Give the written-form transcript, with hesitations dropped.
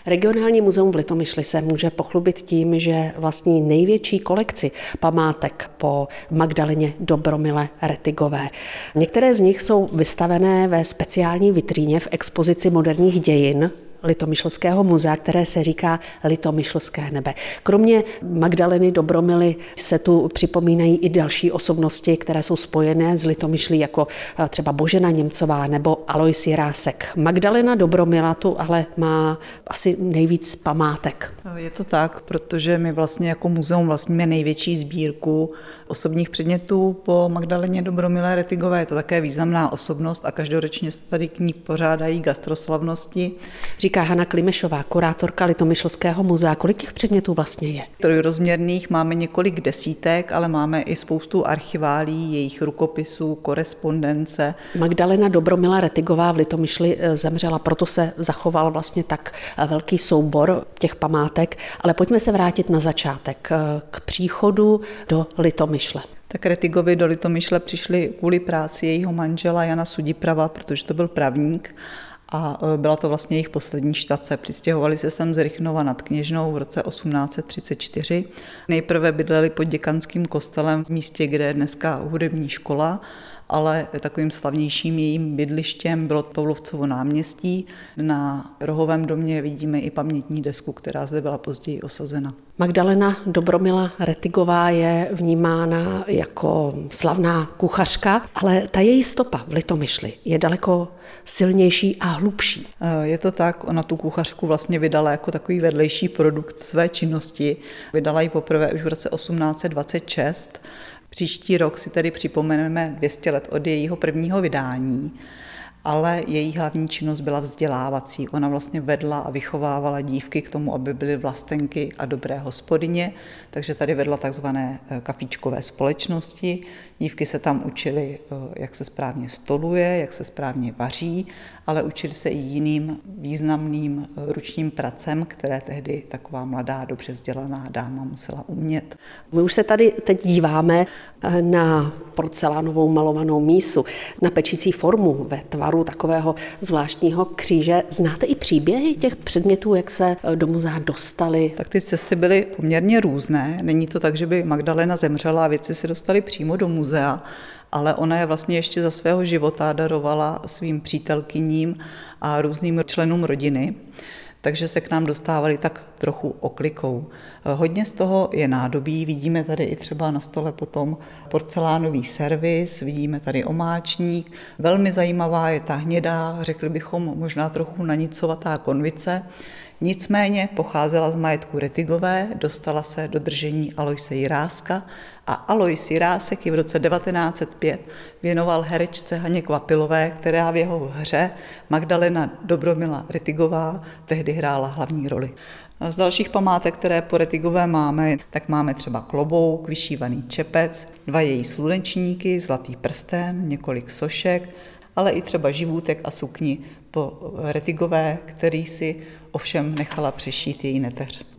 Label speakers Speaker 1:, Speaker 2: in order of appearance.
Speaker 1: Regionální muzeum v Litomyšli se může pochlubit tím, že vlastní největší kolekci památek po Magdaleně Dobromile Rettigové. Některé z nich jsou vystavené ve speciální vitríně v expozici moderních dějin Litomyšlského muzea, které se říká Litomyšlské nebe. Kromě Magdaleny Dobromily se tu připomínají i další osobnosti, které jsou spojené s Litomyšlí, jako třeba Božena Němcová nebo Alois Jirásek. Magdalena Dobromila tu ale má asi nejvíc památek.
Speaker 2: Je to tak, protože my vlastně jako muzeum vlastníme největší sbírku osobních předmětů po Magdaleně Dobromile Rettigové. Je to také významná osobnost a každoročně se tady k ní pořádají gastroslavnosti.
Speaker 1: Říká Hana Klimešová, kurátorka Litomyšlského muzea. Kolik těch předmětů vlastně je?
Speaker 2: Trojrozměrných máme několik desítek, ale máme i spoustu archiválí, jejich rukopisů, korespondence.
Speaker 1: Magdalena Dobromila Rettigová v Litomyšli zemřela, proto se zachoval vlastně tak velký soubor těch památek, ale pojďme se vrátit na začátek, k příchodu do Litomyšle.
Speaker 2: Tak Rettigovi do Litomyšle přišli kvůli práci jejího manžela Jana Sudiprava, protože to byl právník a byla to vlastně jejich poslední štace. Přistěhovali se sem z Rychnova nad Kněžnou v roce 1834. Nejprve bydleli pod děkanským kostelem v místě, kde je dneska hudební škola, ale takovým slavnějším jejím bydlištěm bylo Toulovcovo náměstí. Na Rohovém domě vidíme i pamětní desku, která zde byla později osazena.
Speaker 1: Magdalena Dobromila Rettigová je vnímána jako slavná kuchařka, ale ta její stopa v Litomyšli je daleko silnější a hlubší.
Speaker 2: Je to tak, ona tu kuchařku vlastně vydala jako takový vedlejší produkt své činnosti. Vydala ji poprvé už v roce 1826. Příští rok si tedy připomeneme 200 let od jejího prvního vydání, ale její hlavní činnost byla vzdělávací. Ona vlastně vedla a vychovávala dívky k tomu, aby byly vlastenky a dobré hospodyně, takže tady vedla takzvané kafíčkové společnosti. Dívky se tam učily, jak se správně stoluje, jak se správně vaří, ale učili se i jiným významným ručním pracem, které tehdy taková mladá, dobře vzdělaná dáma musela umět.
Speaker 1: My už se tady teď díváme na porcelánovou malovanou mísu, na pečící formu ve tvaru takového zvláštního kříže. Znáte i příběhy těch předmětů, jak se do muzea dostaly?
Speaker 2: Tak ty cesty byly poměrně různé. Není to tak, že by Magdalena zemřela a věci se dostaly přímo do muzea, ale ona je vlastně ještě za svého života darovala svým přítelkyním a různým členům rodiny, takže se k nám dostávali tak trochu oklikou. Hodně z toho je nádobí, vidíme tady i třeba na stole potom porcelánový servis, vidíme tady omáčník. Velmi zajímavá je ta hnědá, řekli bychom možná trochu nanicovatá konvice. Nicméně pocházela z majetku Rettigové, dostala se do držení Aloise Jiráska a Alois Jirásek ji v roce 1905 věnoval herečce Haně Kvapilové, která v jeho hře Magdalena Dobromila Rettigová tehdy hrála hlavní roli. Z dalších památek, které po Rettigové máme, tak máme třeba klobouk, vyšívaný čepec, 2 její slunečníky, zlatý prsten, několik sošek, ale i třeba živůtek a sukni po Rettigové, který si ovšem nechala přešít její neteř.